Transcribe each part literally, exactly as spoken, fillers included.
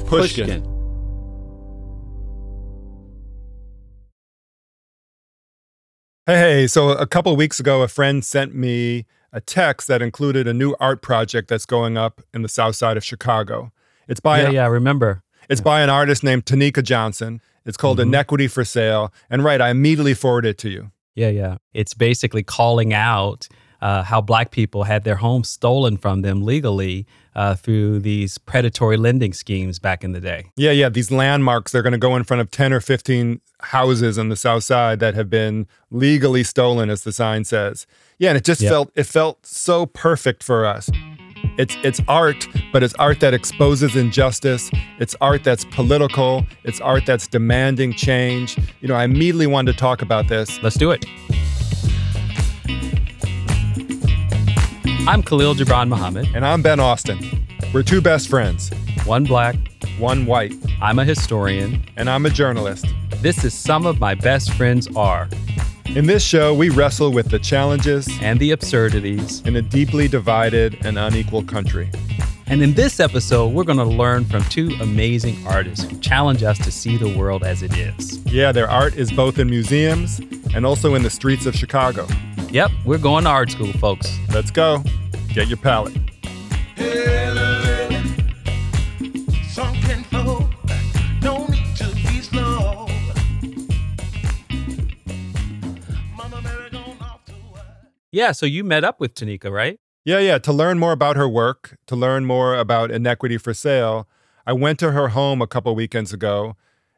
Pushkin. Hey, hey, so a couple weeks ago, a friend sent me a text that included a new art project that's going up in the south side of Chicago. It's by Yeah, an, yeah, I remember. It's by an artist named Tanika Johnson. It's called Mm-hmm. Inequity for Sale. And right, I immediately forwarded it to you. Yeah, yeah. It's basically calling out uh, how Black people had their homes stolen from them legally uh, through these predatory lending schemes back in the day. Yeah, yeah. These landmarks, they're going to go in front of ten or fifteen houses on the south side that have been legally stolen, as the sign says. Yeah, and it just Yep. felt, it felt so perfect for us. It's it's art, but it's art that exposes injustice. It's art that's political. It's art that's demanding change. You know, I immediately wanted to talk about this. Let's do it. I'm Khalil Gibran Muhammad. And I'm Ben Austin. We're two best friends, One Black, one white, I'm a historian. and I'm a journalist. This is Some of My Best Friends Are, In this show, we wrestle with the challenges and the absurdities. in a deeply divided and unequal country. And in this episode, we're going to learn from two amazing artists who challenge us to see the world as it is. Yeah, their art is both in museums and also in the streets of Chicago. Yep, we're going to art school, folks. Let's go. Get your palette. Yeah, so you met up with Tanika, right? Yeah, yeah. To learn more about her work, to learn more about Inequity for Sale, I went to her home a couple weekends ago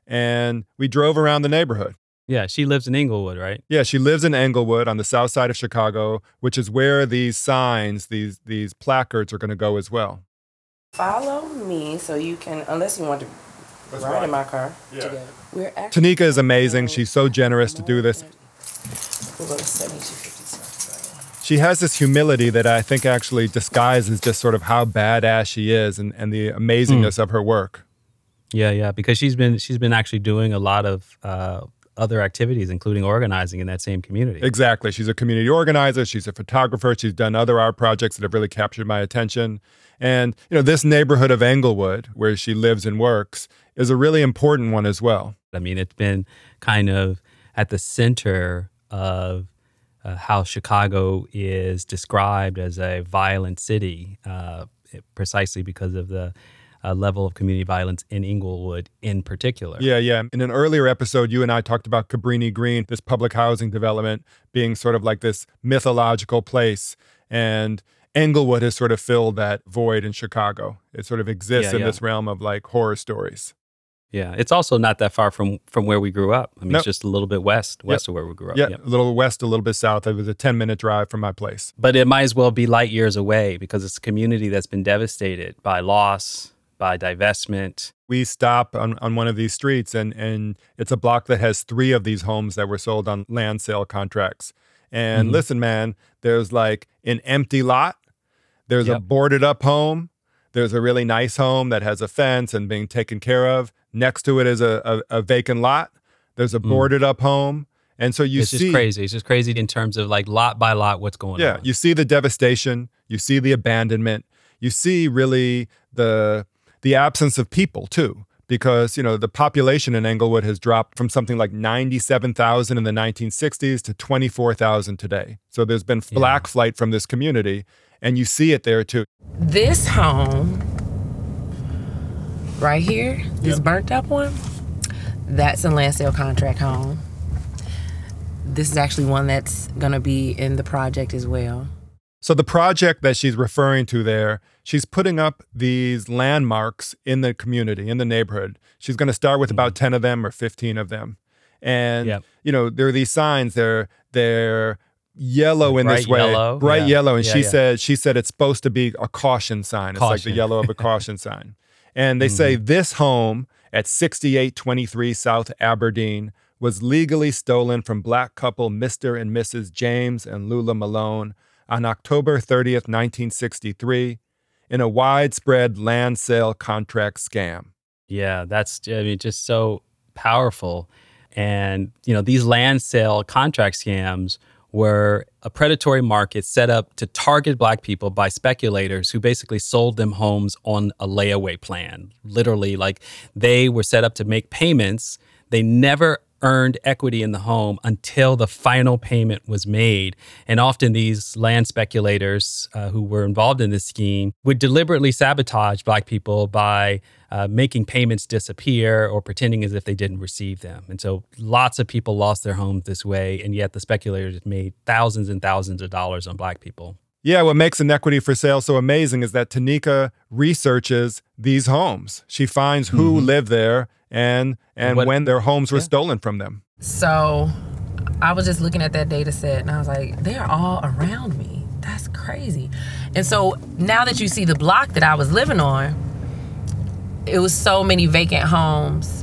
and we drove around the neighborhood. Yeah, she lives in Inglewood, right? Yeah, she lives in Englewood on the south side of Chicago, which is where these signs, these these placards are going to go as well. Follow me so you can, unless you want to Let's ride ride. in my car Yeah. together. We're actually Tanika is amazing. She's so generous to do this. We'll go to seventy-two fifty-seven. She has this humility that I think actually disguises just sort of how badass she is and, and the amazingness of her work. Yeah, yeah, because she's been she's been actually doing a lot of uh, other activities, including organizing in that same community. Exactly. She's a community organizer. She's a photographer. She's done other art projects that have really captured my attention. And, you know, this neighborhood of Englewood, where she lives and works, is a really important one as well. I mean, it's been kind of at the center of uh, how Chicago is described as a violent city, uh, precisely because of the uh, level of community violence in Inglewood in particular. Yeah, yeah. In an earlier episode, you and I talked about Cabrini Green, this public housing development being sort of like this mythological place. And Englewood has sort of filled that void in Chicago. It sort of exists Yeah, in yeah. this realm of like horror stories. Yeah, it's also not that far from from where we grew up. I mean, Nope. it's just a little bit west, west of where we grew up. Yeah, Yep. a little west, a little bit south. It was a ten-minute drive from my place. But it might as well be light years away because it's a community that's been devastated by loss, by divestment. We stop on, on one of these streets, and, and it's a block that has three of these homes that were sold on land sale contracts. And Mhm. listen, man, there's like an empty lot. There's a Yep. boarded up home. There's a really nice home that has a fence and being taken care of. Next to it is a, a, a vacant lot. There's a boarded up home. And so you it's see, just crazy. It's just crazy in terms of like lot by lot what's going yeah, on. you see the devastation. You see the abandonment. You see really the the absence of people too, because you know the population in Englewood has dropped from something like ninety-seven thousand in the nineteen sixties to twenty-four thousand today. So there's been black flight from this community, and you see it there too. This home right here, this Yep. burnt up one, that's a land sale contract home. This is actually one that's gonna be in the project as well. So the project that she's referring to there, she's putting up these landmarks in the community, in the neighborhood. She's going to start with about ten of them or fifteen of them. And, Yep. you know, there are these signs, they're, they're yellow in this Bright way, yellow, bright yeah. yellow. And Yeah, she yeah. said, she said it's supposed to be a caution sign. It's like the Caution. yellow of a caution sign. And they say this home at sixty-eight twenty-three South Aberdeen was legally stolen from black couple Mister and Missus James and Lula Malone on October thirtieth, nineteen sixty-three, in a widespread land sale contract scam. Yeah, that's I mean just so powerful. And you know, these land sale contract scams were a predatory market set up to target Black people by speculators who basically sold them homes on a layaway plan. Literally, like they were set up to make payments. They never earned equity in the home until the final payment was made. And often these land speculators uh, who were involved in this scheme would deliberately sabotage Black people by uh, making payments disappear or pretending as if they didn't receive them. And so lots of people lost their homes this way, and yet the speculators made thousands and thousands of dollars on Black people. Yeah, what makes an equity for sale so amazing is that Tanika researches these homes. She finds who mm-hmm. lived there and and what, when their homes were yeah. stolen from them. So I was just looking at that data set and I was like, they're all around me. That's crazy. And so now that you see the block that I was living on, it was so many vacant homes.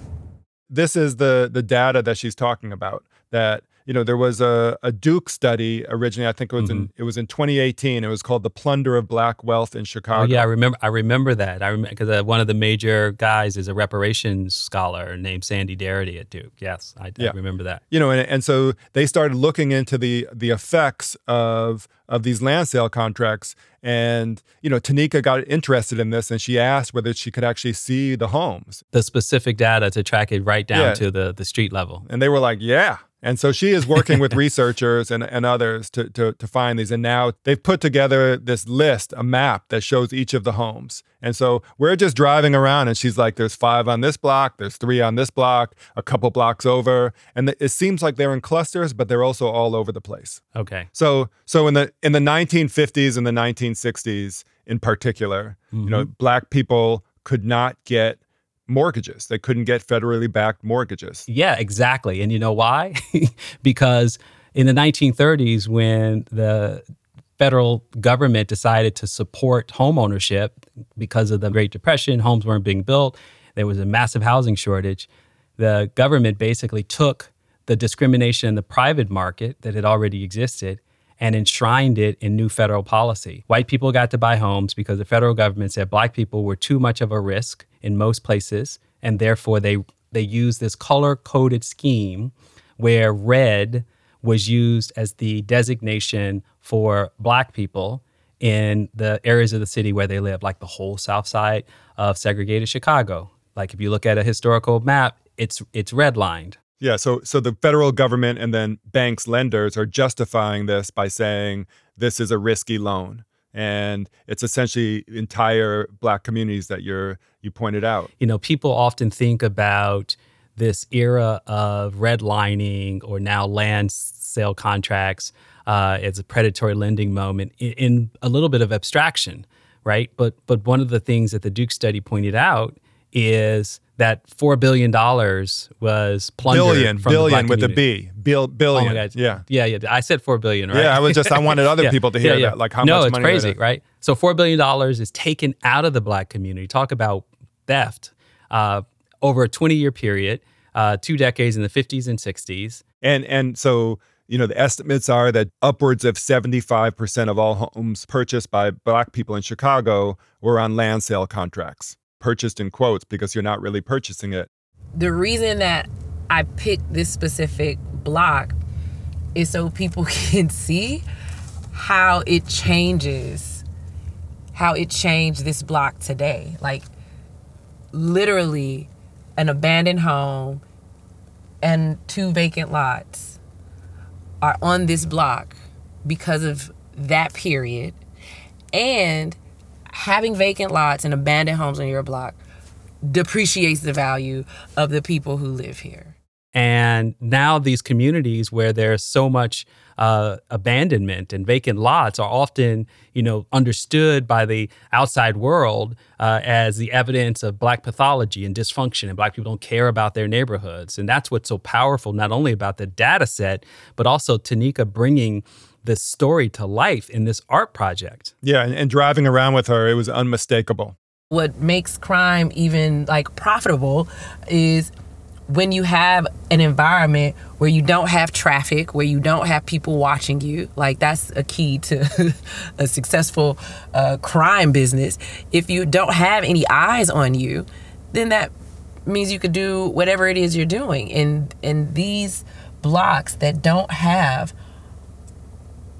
This is the the data that she's talking about, that you know, there was a, a Duke study originally. I think it was mm-hmm. in it was in twenty eighteen. It was called "The Plunder of Black Wealth in Chicago." Oh yeah, I remember. I remember that. I remember because uh, one of the major guys is a reparations scholar named Sandy Darity at Duke. Yes, I, yeah. I remember that. You know, and, and so they started looking into the the effects of of these land sale contracts. And, you know, Tanika got interested in this and she asked whether she could actually see the homes. The specific data to track it right down yeah. to the, the street level. And they were like, yeah. And so she is working with researchers and, and others to, to, to find these. And now they've put together this list, a map that shows each of the homes. And so we're just driving around and she's like, there's five on this block, there's three on this block, a couple blocks over. And it seems like they're in clusters, but they're also all over the place. Okay. So so in the in the nineteen fifties and the nineteen sixties in particular, mm-hmm. you know, Black people could not get mortgages. They couldn't get federally backed mortgages. Yeah, exactly. And you know why? Because in the nineteen thirties, when the federal government decided to support homeownership because of the Great Depression, homes weren't being built, there was a massive housing shortage. The government basically took the discrimination in the private market that had already existed and enshrined it in new federal policy. White people got to buy homes because the federal government said Black people were too much of a risk in most places, and therefore they they used this color-coded scheme where red was used as the designation for Black people in the areas of the city where they live, like the whole south side of segregated Chicago. Like if you look at a historical map, it's it's redlined. Yeah, so so the federal government and then banks, lenders are justifying this by saying this is a risky loan. And it's essentially entire Black communities that you're you pointed out. You know, people often think about this era of redlining or now land sale contracts uh, as a predatory lending moment in, in a little bit of abstraction, right? But but one of the things that the Duke study pointed out is that four billion dollars was plundered billion, from billion the Black with a community. B, Bill, billion. Oh my God. Yeah, yeah, yeah. I said four billion, right? Yeah, I was just I wanted other yeah. people to hear yeah, yeah. that, like how no, much it's money. crazy, it is. right? So four billion dollars is taken out of the Black community. Talk about theft uh, over a twenty-year period, uh, two decades in the fifties and sixties, and and so. You know, the estimates are that upwards of seventy-five percent of all homes purchased by Black people in Chicago were on land sale contracts. Purchased in quotes because you're not really purchasing it. The reason that I picked this specific block is so people can see how it changes, how it changed this block today. Like literally an abandoned home and two vacant lots are on this block because of that period. And having vacant lots and abandoned homes on your block depreciates the value of the people who live here. And now these communities where there's so much uh, abandonment and vacant lots are often, you know, understood by the outside world uh, as the evidence of Black pathology and dysfunction, and Black people don't care about their neighborhoods. And that's what's so powerful, not only about the data set, but also Tanika bringing this story to life in this art project. Yeah, and, and driving around with her, it was unmistakable. What makes crime even like profitable is when you have an environment where you don't have traffic, where you don't have people watching you. Like that's a key to a successful uh, crime business. If you don't have any eyes on you, then that means you could do whatever it is you're doing. And and these blocks that don't have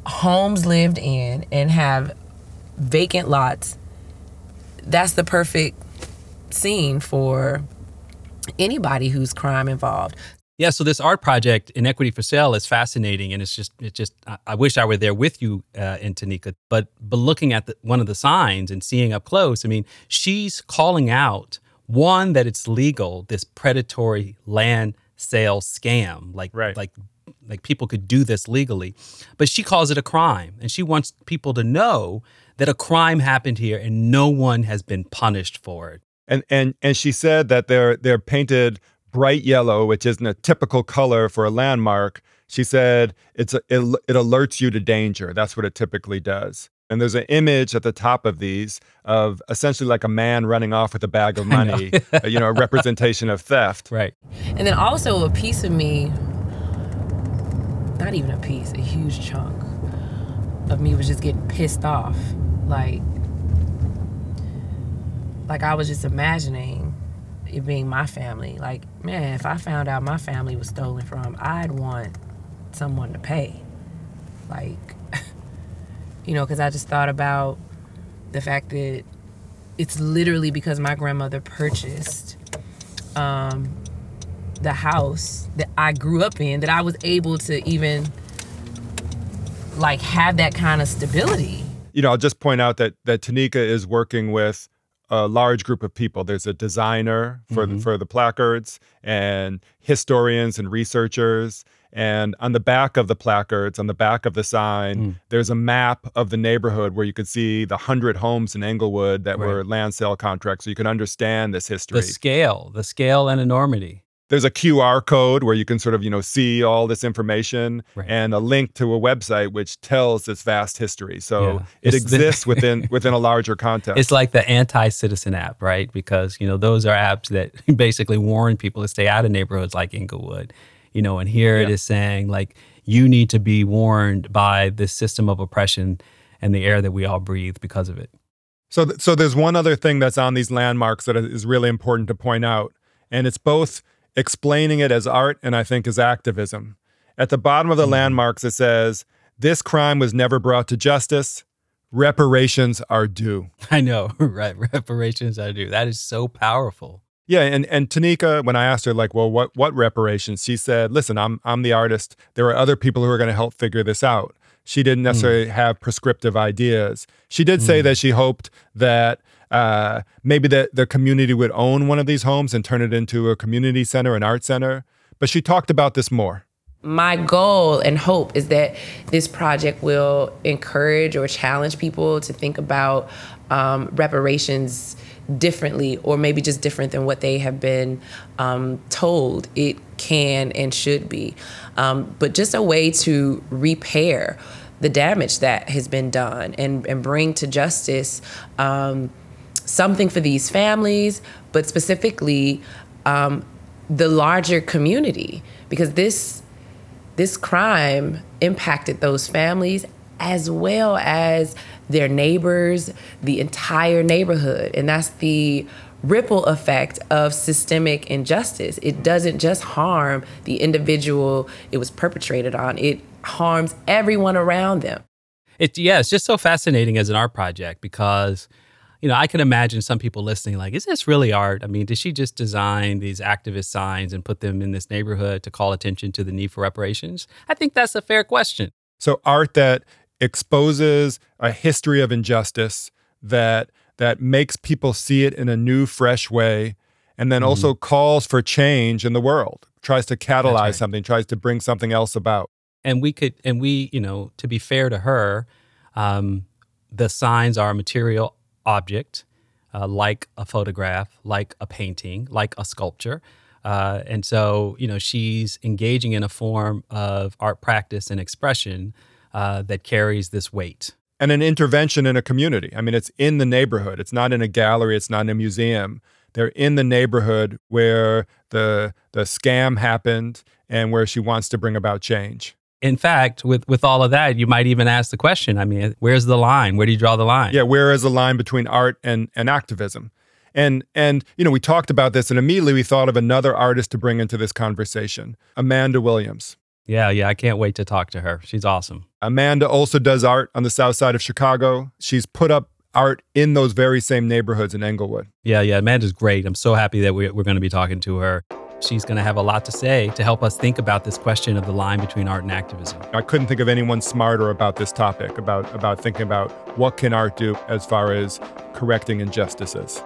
homes lived in and have vacant lots, that's the perfect scene for anybody who's crime involved. Yeah, so this art project, Inequity for Sale, is fascinating, and it's just, it just. I, I wish I were there with you uh, in Tanika. But but looking at the, one of the signs and seeing up close, I mean, she's calling out one that it's legal, this predatory land sale scam, like Right. like like people could do this legally, but she calls it a crime, and she wants people to know that a crime happened here, and no one has been punished for it. And and and she said that they're they're painted bright yellow, which isn't a typical color for a landmark. She said it's a, it, it alerts you to danger. That's what it typically does. And there's an image at the top of these of essentially like a man running off with a bag of money, uh, you know, a representation of theft. Right. And then also a piece of me, not even a piece, a huge chunk of me was just getting pissed off. Like, like I was just imagining it being my family. Like, man, if I found out my family was stolen from, I'd want someone to pay. Like, you know, because I just thought about the fact that it's literally because my grandmother purchased um, the house that I grew up in that I was able to even, like, have that kind of stability. You know, I'll just point out that that Tanika is working with a large group of people. There's a designer for Mhm. the, for the placards, and historians and researchers. And on the back of the placards, on the back of the sign, Mm. there's a map of the neighborhood where you could see the hundred homes in Englewood that were Right. land sale contracts, so you can understand this history. The scale, the scale and enormity. There's a Q R code where you can sort of, you know, see all this information, Right. and a link to a website which tells this vast history. So Yeah. it It's the- exists within within a larger context. It's like the anti-citizen app, right? Because, you know, those are apps that basically warn people to stay out of neighborhoods like Inglewood. You know, and here it Yeah. is saying, like, you need to be warned by this system of oppression and the air that we all breathe because of it. So, th- so there's one other thing that's on these landmarks that is really important to point out, and it's both explaining it as art and I think as activism. At the bottom of the Mhm. landmarks, it says, "This crime was never brought to justice. Reparations are due." I know, right? Reparations are due. That is so powerful. Yeah, and and Tanika, when I asked her, like, well, what what reparations? She said, "Listen, I'm I'm the artist. There are other people who are going to help figure this out." She didn't necessarily have prescriptive ideas. She did say Mm. that she hoped that uh, maybe the, the community would own one of these homes and turn it into a community center, an art center. But she talked about this more. My goal and hope is that this project will encourage or challenge people to think about um, reparations differently, or maybe just different than what they have been um, told it can and should be. Um, but just a way to repair the damage that has been done and, and bring to justice um, something for these families, but specifically um, the larger community, because this this crime impacted those families as well as their neighbors, the entire neighborhood. And that's the ripple effect of systemic injustice. It doesn't just harm the individual it was perpetrated on, it harms everyone around them. It, yeah, it's just so fascinating as an art project because, you know, I can imagine some people listening like, is this really art? I mean, did she just design these activist signs and put them in this neighborhood to call attention to the need for reparations? I think that's a fair question. So art that exposes a history of injustice, that that makes people see it in a new, fresh way, and then Mhm. also calls for change in the world, tries to catalyze right. something, tries to bring something else about. And we could, and we, you know, to be fair to her, um, the signs are a material object, uh, like a photograph, like a painting, like a sculpture. Uh, and so, you know, she's engaging in a form of art practice and expression uh, that carries this weight. And an intervention in a community. I mean, it's in the neighborhood. It's not in a gallery. It's not in a museum. They're in the neighborhood where the the scam happened and where she wants to bring about change. In fact, with, with all of that, you might even ask the question, I mean, where's the line? Where do you draw the line? Yeah, where is the line between art and, and activism? And, and, you know, we talked about this, and immediately we thought of another artist to bring into this conversation, Amanda Williams. Yeah, yeah, I can't wait to talk to her. She's awesome. Amanda also does art on the south side of Chicago. She's put up art in those very same neighborhoods in Englewood. Yeah, yeah, Amanda's great. I'm so happy that we're, we're going to be talking to her. She's going to have a lot to say to help us think about this question of the line between art and activism. I couldn't think of anyone smarter about this topic, about, about thinking about what can art do as far as correcting injustices.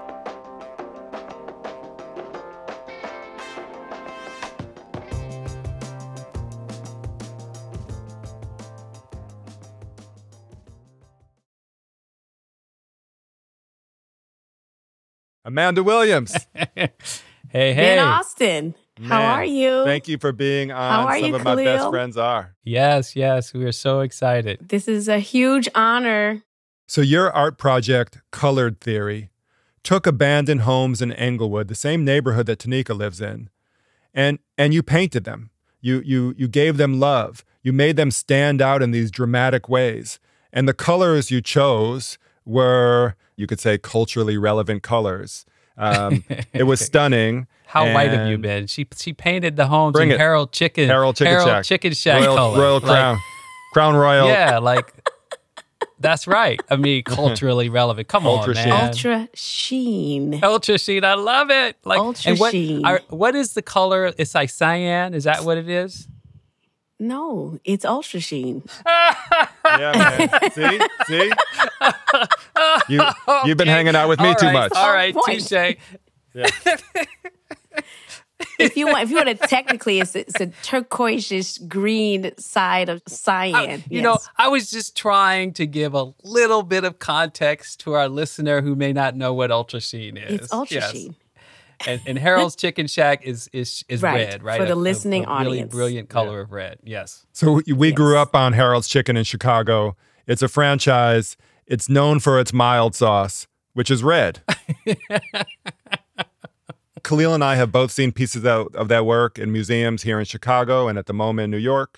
Amanda Williams. Hey, hey. Ben Austin, how Man, are you? Thank you for being on How are Some you, of My Best Khalil? Friends Are. Yes, yes, we are so excited. This is a huge honor. So your art project, Colored Theory, took abandoned homes in Englewood, the same neighborhood that Tanika lives in, and and you painted them. You you you gave them love. You made them stand out in these dramatic ways. And the colors you chose were, you could say, culturally relevant colors. Um, it was stunning. How white have you and been? She she painted the homes Bring in it. Harold Chicken Harold Chicken Harold Shack. Chicken Shack Royal, color. Royal Like, Crown. Crown Royal. Yeah, like that's right. I mean, culturally relevant. Come Ultra on, sheen. man. Ultra sheen. Ultra sheen. I love it. Like Ultra and what, sheen. are- what is the color? It's like cyan. Is that what it is? No, it's ultra sheen. Yeah, man. See? See? You, You've been Okay. hanging out with me All too right. much. All right, Point. touche. If you want, if you want to technically, it's, it's a turquoise green side of cyan. You yes. know, I was just trying to give a little bit of context to our listener who may not know what ultra sheen is. it's ultra Yes. sheen. And, and Harold's Chicken Shack is is is Right, red, right? for the A- a- listening a really audience. brilliant color of red. Yes. So we we grew Yes. up on Harold's Chicken in Chicago. It's a franchise. It's known for its mild sauce, which is red. Khalil and I have both seen pieces of, of that work in museums here in Chicago and at the MoMA in New York.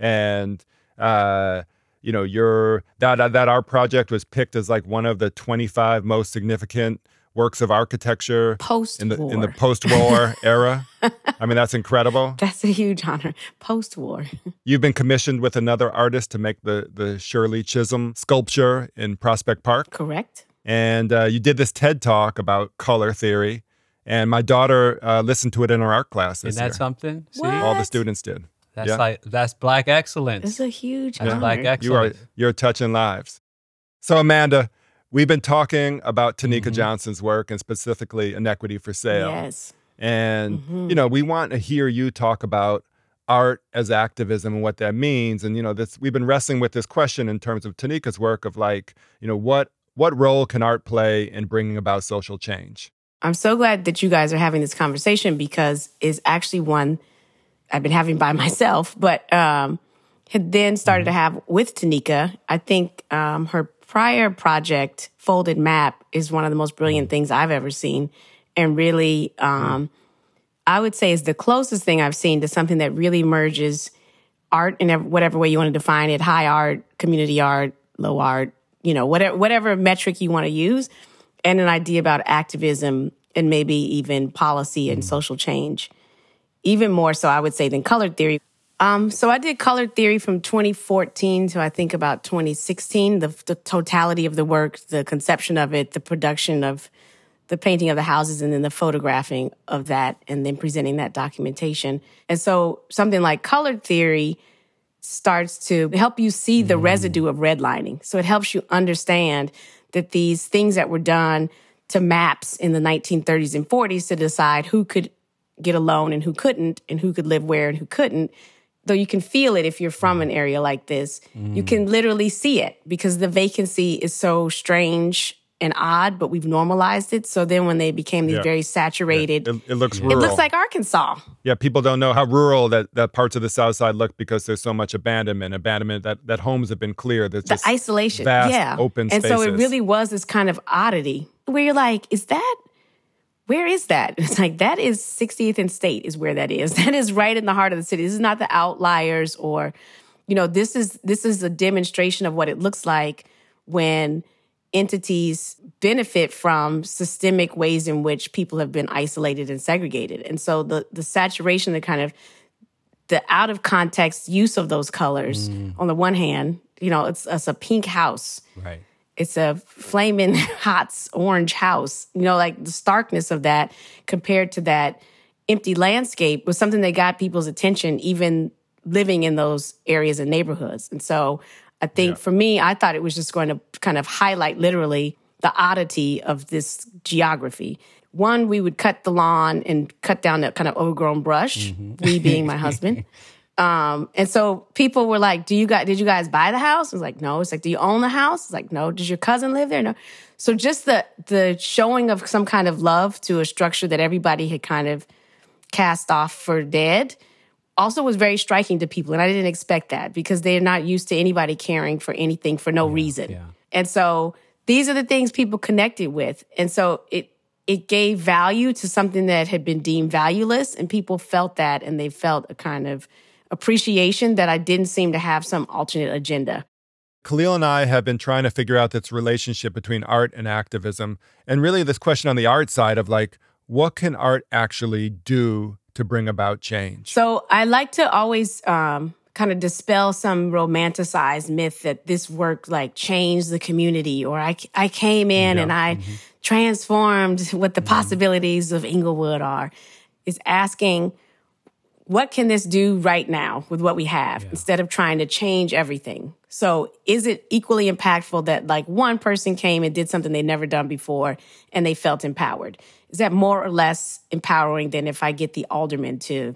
And uh, you know, your that that art project was picked as like one of the twenty-five most significant works of architecture in the Post-war. in the post-war era. I mean, that's incredible. That's a huge honor. Post-war. You've been commissioned with another artist to make the the Shirley Chisholm sculpture in Prospect Park, Correct. and uh, you did this TED talk about color theory. And my daughter uh, listened to it in her art class this Isn't that year. something? See? What? All the students did. That's Yeah. like that's black excellence. It's a huge That's honor. black You are excellence. you're touching lives. So Amanda, we've been talking about Tanika Mhm. Johnson's work and specifically Inequity for Sale. Yes. And, Mhm. you know, we want to hear you talk about art as activism and what that means. And, you know, this we've been wrestling with this question in terms of Tanika's work of like, you know, what what role can art play in bringing about social change? I'm so glad that you guys are having this conversation because it's actually one I've been having by myself, but um, had then started to have with Tanika. I think um, her prior project, Folded Map, is one of the most brilliant things I've ever seen. And really, um, I would say is the closest thing I've seen to something that really merges art in ev- whatever way you want to define it, high art, community art, low art, you know, whatever, whatever metric you want to use, and an idea about activism and maybe even policy and social change. Even more so, I would say, than color theory. Um, so I did color theory from twenty fourteen to I think about twenty sixteen, the, the totality of the work, the conception of it, the production of the painting of the houses, and then the photographing of that, and then presenting that documentation. And so something like color theory starts to help you see the residue of redlining. So it helps you understand that these things that were done to maps in the nineteen thirties and forties to decide who could get a loan and who couldn't, and who could live where and who couldn't, though you can feel it if you're from an area like this, you can literally see it because the vacancy is so strange and odd, but we've normalized it. So then when they became these Yeah. very saturated, It, it looks it rural. looks like Arkansas. Yeah, people don't know how rural that, that parts of the South Side look because there's so much abandonment, abandonment that, that homes have been cleared. There's The just isolation. vast yeah. open and spaces. so it really was this kind of oddity where you're like, is that, where is that? It's like, that is sixtieth and State is where that is. That is right in the heart of the city. This is not the outliers or, you know, this is, this is a demonstration of what it looks like when entities benefit from systemic ways in which people have been isolated and segregated. And so the, the saturation, the kind of the out of context use of those colors. Mm. On the one hand, you know, it's, it's a pink house. Right. It's a flaming hot orange house. You know, like the starkness of that compared to that empty landscape was something that got people's attention, even living in those areas and neighborhoods. And so I think yeah. for me, I thought it was just going to kind of highlight literally the oddity of this geography. One, we would cut the lawn and cut down that kind of overgrown brush, mm-hmm. we being my husband. Um, and so people were like, "Do you guys, did you guys buy the house?" I was like, "No." It's like, "Do you own the house?" It's like, "No." "Does your cousin live there?" "No." So just the the showing of some kind of love to a structure that everybody had kind of cast off for dead also was very striking to people. And I didn't expect that because they're not used to anybody caring for anything for no yeah, reason. Yeah. And so these are the things people connected with. And so it it gave value to something that had been deemed valueless, and people felt that, and they felt a kind of appreciation that I didn't seem to have some alternate agenda. Khalil and I have been trying to figure out this relationship between art and activism, and really this question on the art side of like, what can art actually do to bring about change? So I like to always um, kind of dispel some romanticized myth that this work like changed the community, or I, I came in yeah. and I mm-hmm. transformed what the mm-hmm. possibilities of Englewood are. Is asking, what can this do right now with what we have, yeah. instead of trying to change everything? So is it equally impactful that like one person came and did something they'd never done before and they felt empowered? Is that more or less empowering than if I get the alderman to,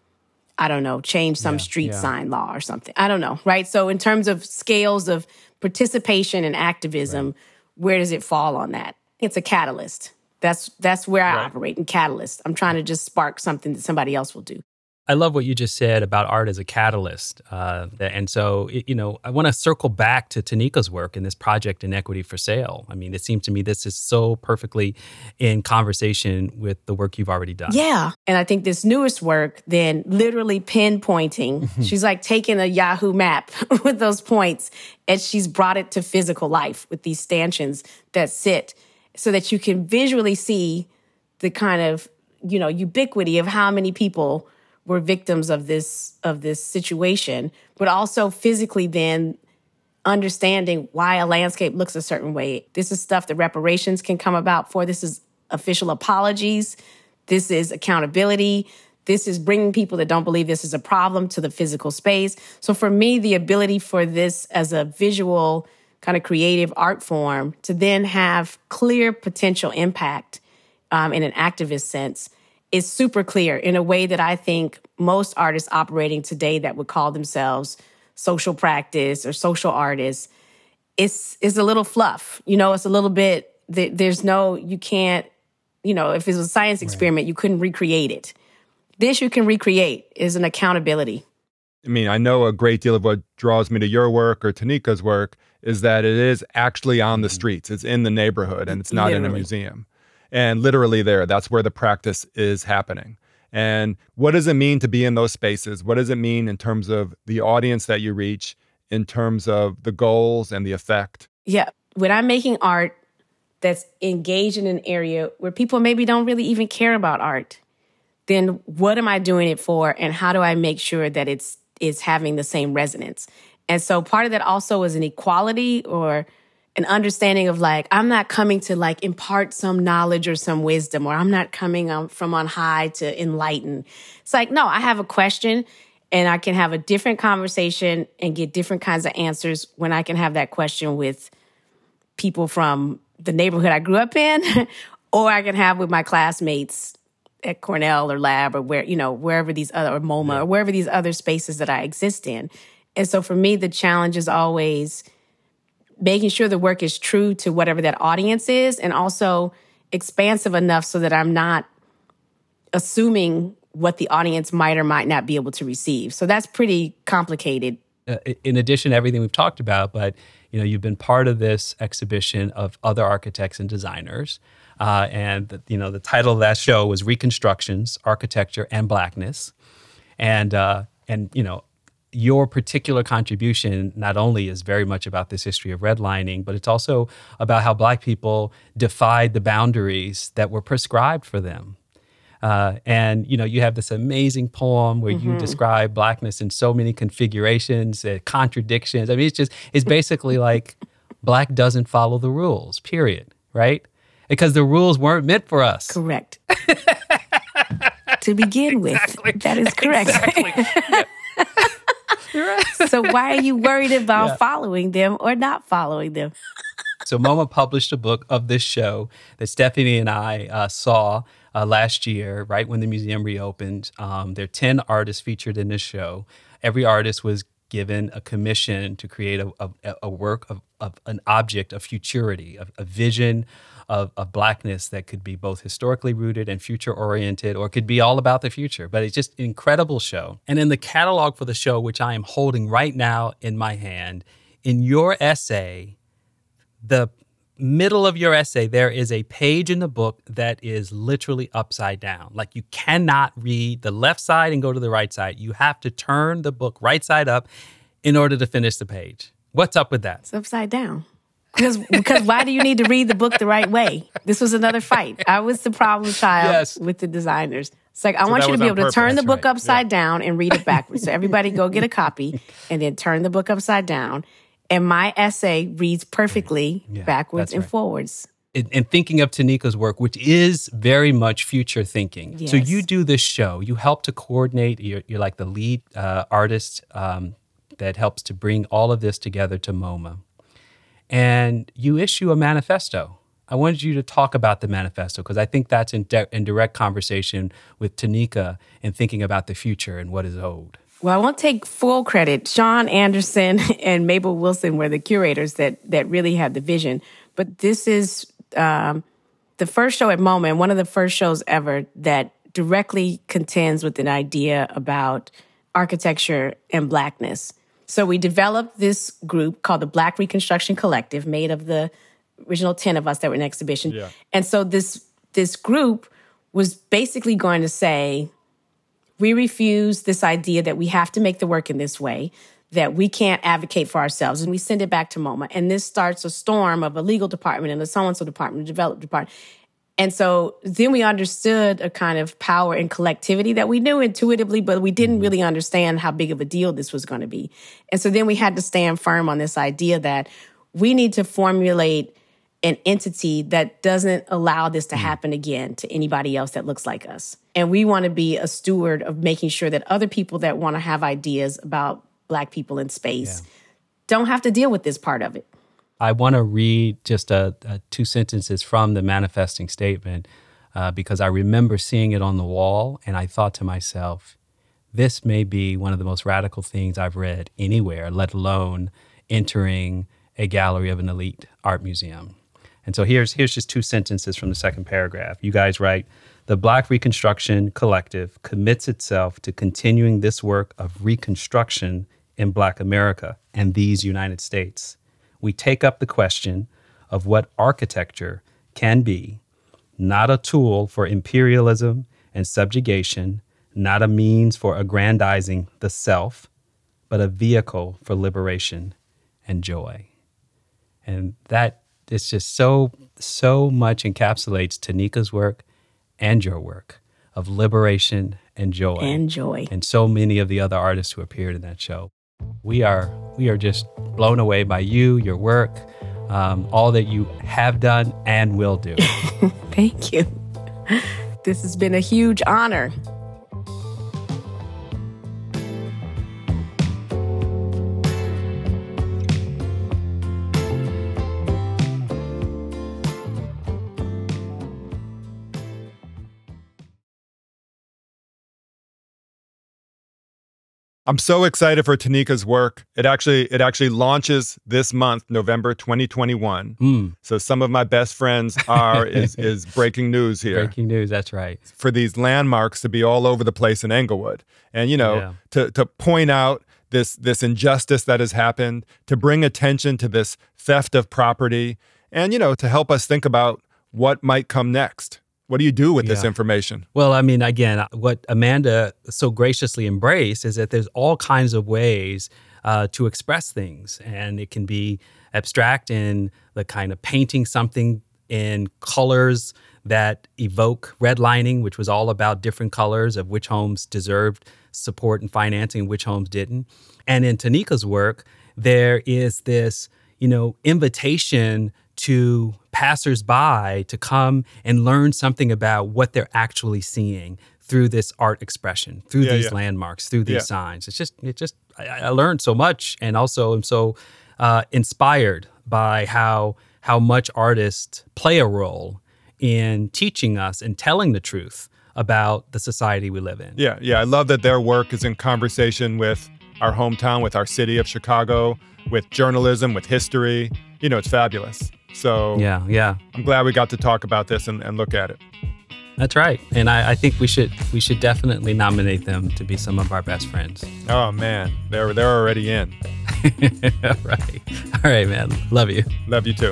I don't know, change some yeah, street yeah. sign law or something? I don't know, right? So in terms of scales of participation and activism, right. where does it fall on that? It's a catalyst. That's that's where I right. operate, in catalyst. I'm trying to just spark something that somebody else will do. I love what you just said about art as a catalyst. Uh, and so, you know, I want to circle back to Tanika's work in this project, Inequity for Sale. I mean, it seems to me this is so perfectly in conversation with the work you've already done. Yeah. And I think this newest work, then literally pinpointing, she's like taking a Yahoo map with those points, and she's brought it to physical life with these stanchions that sit so that you can visually see the kind of, you know, ubiquity of how many people were victims of this of this situation, but also physically then understanding why a landscape looks a certain way. This is stuff that reparations can come about for. This is official apologies. This is accountability. This is bringing people that don't believe this is a problem to the physical space. So for me, the ability for this as a visual kind of creative art form to then have clear potential impact um, in an activist sense is super clear in a way that I think most artists operating today that would call themselves social practice or social artists, it's, it's a little fluff. You know, it's a little bit, there's no, you can't, you know, if it was a science experiment, right. you couldn't recreate it. This you can recreate is an accountability. I mean, I know a great deal of what draws me to your work or Tanika's work is that it is actually on the streets. It's in the neighborhood and it's not Literally. in a museum. And literally there, that's where the practice is happening. And what does it mean to be in those spaces? What does it mean in terms of the audience that you reach, in terms of the goals and the effect? Yeah. When I'm making art that's engaged in an area where people maybe don't really even care about art, then what am I doing it for? And how do I make sure that it's, it's having the same resonance? And so part of that also is an equality or an understanding of like, I'm not coming to like impart some knowledge or some wisdom, or I'm not coming um, from on high to enlighten. It's like, no, I have a question and I can have a different conversation and get different kinds of answers when I can have that question with people from the neighborhood I grew up in, or I can have with my classmates at Cornell or Lab or where, you know, wherever these other, or MoMA, yeah. or wherever these other spaces that I exist in. And so for me, the challenge is always making sure the work is true to whatever that audience is, and also expansive enough so that I'm not assuming what the audience might or might not be able to receive. So that's pretty complicated. Uh, in addition to everything we've talked about, but you know, you've been part of this exhibition of other architects and designers, uh, and the, you know, the title of that show was Reconstructions: Architecture and Blackness, and uh, and you know. Your particular contribution not only is very much about this history of redlining, but it's also about how Black people defied the boundaries that were prescribed for them. Uh, and, you know, you have this amazing poem where Mm-hmm. you describe Blackness in so many configurations, uh, contradictions. I mean, it's just, it's basically like Black doesn't follow the rules, period, right? Because the rules weren't meant for us. Correct. To begin Exactly. with, that is correct. Exactly. So why are you worried about Yeah. following them or not following them? So MoMA published a book of this show that Stephanie and I uh, saw uh, last year, right when the museum reopened. Um, there are ten artists featured in this show. Every artist was given a commission to create a, a, a work of, of an object of futurity, of a vision of, of Blackness that could be both historically rooted and future oriented, or could be all about the future. But it's just an incredible show. And in the catalog for the show, which I am holding right now in my hand, in your essay, the middle of your essay, there is a page in the book that is literally upside down. Like you cannot read the left side and go to the right side. You have to turn the book right side up in order to finish the page. What's up with that? It's upside down. Because because why do you need to read the book the right way? This was another fight. I was the problem child Yes. with the designers. It's like, I So want that you to was be on able to turn purpose. the book That's right. upside down and read it backwards. So everybody go get a copy and then turn the book upside down. And my essay reads perfectly Yeah, backwards that's and right. forwards. And and thinking of Tanika's work, which is very much future thinking. So Yes. you do this show. You help to coordinate. You're, you're like the lead uh, artist um, that helps to bring all of this together to MoMA. And you issue a manifesto. I wanted you to talk about the manifesto because I think that's in, de- in direct conversation with Tanika and thinking about the future and what is owed. Well, I won't take full credit. Sean Anderson and Mabel Wilson were the curators that that really had the vision. But this is um, the first show at MoMA, and one of the first shows ever that directly contends with an idea about architecture and Blackness. So we developed this group called the Black Reconstruction Collective, made of the original ten of us that were in exhibition. Yeah. And so this this group was basically going to say, we refuse this idea that we have to make the work in this way, that we can't advocate for ourselves. And we send it back to MoMA. And this starts a storm of a legal department and a so-and-so department, a development department. And so then we understood a kind of power and collectivity that we knew intuitively, but we didn't really understand how big of a deal this was going to be. And so then we had to stand firm on this idea that we need to formulate an entity that doesn't allow this to happen again to anybody else that looks like us. And we want to be a steward of making sure that other people that want to have ideas about Black people in space Yeah. don't have to deal with this part of it. I want to read just a, a two sentences from the manifesting statement uh, because I remember seeing it on the wall and I thought to myself, this may be one of the most radical things I've read anywhere, let alone entering a gallery of an elite art museum. And so here's here's just two sentences from the second paragraph. You guys write, the Black Reconstruction Collective commits itself to continuing this work of reconstruction in Black America and these United States. We take up the question of what architecture can be, not a tool for imperialism and subjugation, not a means for aggrandizing the self, but a vehicle for liberation and joy. And that is just so, so much encapsulates Tanika's work and your work of liberation and joy. And joy. And so many of the other artists who appeared in that show. We are we are just blown away by you, your work, um, all that you have done and will do. Thank you. This has been a huge honor. I'm so excited for Tanika's work. It actually it actually launches this month, November twenty twenty-one. Mm, So some of my best friends are is is breaking news here breaking news, that's right. for these landmarks to be all over the place in Englewood. And you know, Yeah. to to point out this this injustice that has happened, to bring attention to this theft of property, and you know, to help us think about what might come next. What do you do with this Yeah. information? Well, I mean, again, what Amanda so graciously embraced is that there's all kinds of ways uh, to express things. And it can be abstract in the kind of painting something in colors that evoke redlining, which was all about different colors of which homes deserved support and financing and which homes didn't. And in Tanika's work, there is this, you know, invitation to passersby to come and learn something about what they're actually seeing through this art expression, through Yeah, these yeah. landmarks, through these Yeah. signs. It's just, it just, I, I learned so much, and also am so uh, inspired by how how much artists play a role in teaching us and telling the truth about the society we live in. Yeah, yeah. I love that their work is in conversation with our hometown, with our city of Chicago, with journalism, with history. You know, it's fabulous. So Yeah, yeah. I'm glad we got to talk about this and, and look at it. That's right. And I, I think we should we should definitely nominate them to be some of our best friends. Oh man, they're they're already in. All right. All right, man. Love you. Love you too.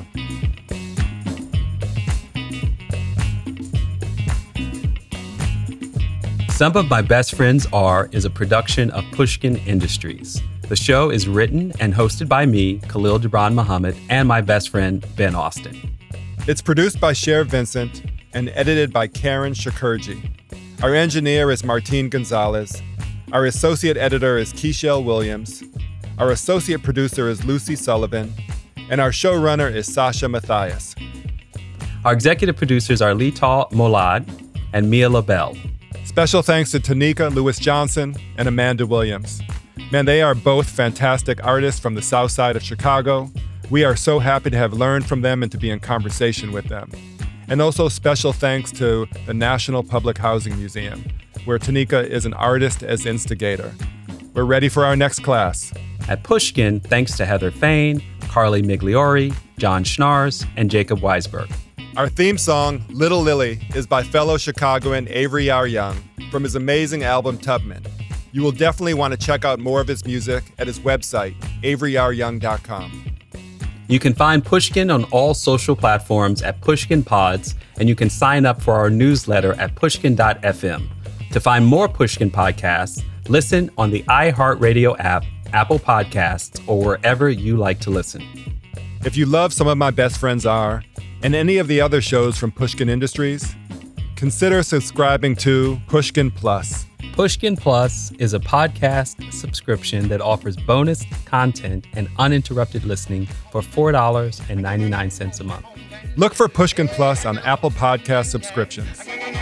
Some of My Best Friends Are is a production of Pushkin Industries. The show is written and hosted by me, Khalil Gibran Muhammad, and my best friend, Ben Austin. It's produced by Cher Vincent and edited by Karen Shakurji. Our engineer is Martine Gonzalez. Our associate editor is Keishel Williams. Our associate producer is Lucy Sullivan. And our showrunner is Sasha Matthias. Our executive producers are Lital Molad and Mia LaBelle. Special thanks to Tanika Lewis Johnson and Amanda Williams. Man, they are both fantastic artists from the south side of Chicago. We are so happy to have learned from them and to be in conversation with them. And also special thanks to the National Public Housing Museum, where Tanika is an artist as instigator. We're ready for our next class. At Pushkin, thanks to Heather Fain, Carly Migliori, John Schnars, and Jacob Weisberg. Our theme song, Little Lily, is by fellow Chicagoan Avery R. Young from his amazing album Tubman. You will definitely want to check out more of his music at his website, avery r young dot com. You can find Pushkin on all social platforms at Pushkin Pods, and you can sign up for our newsletter at pushkin dot f m. To find more Pushkin podcasts, listen on the iHeartRadio app, Apple Podcasts, or wherever you like to listen. If you love Some of My Best Friends Are, and any of the other shows from Pushkin Industries, consider subscribing to Pushkin Plus. Pushkin Plus is a podcast subscription that offers bonus content and uninterrupted listening for four dollars and ninety-nine cents a month. Look for Pushkin Plus on Apple Podcast subscriptions.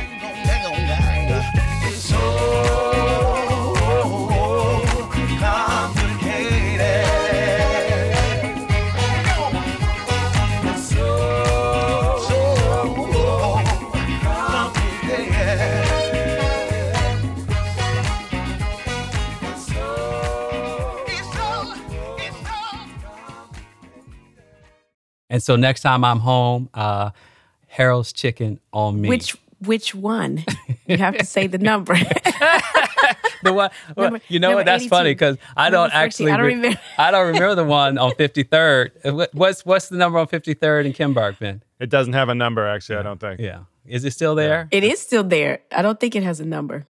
And so next time I'm home, uh, Harold's Chicken on me. Which which one? You have to say the number. The one, Number- you know number what? That's funny eighty-two. because I Number don't fourteen. actually. I don't re- remember. I don't remember the one on fifty-third. What- What's what's the number on fifty-third in Kimberg, Ben? It doesn't have a number, actually, I don't think. Yeah, is it still there? It is still there. I don't think it has a number.